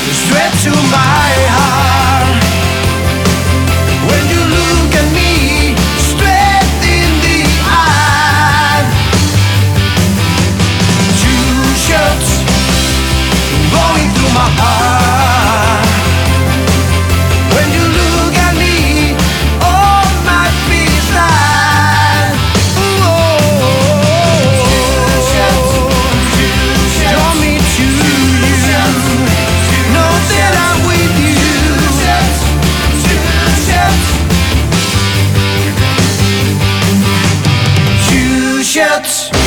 straight to my heart. When you look at me straight in the eye, two shots going through my heart. When you look at me, all my fears die. Draw me to you. Know that I'm with you. Two shots.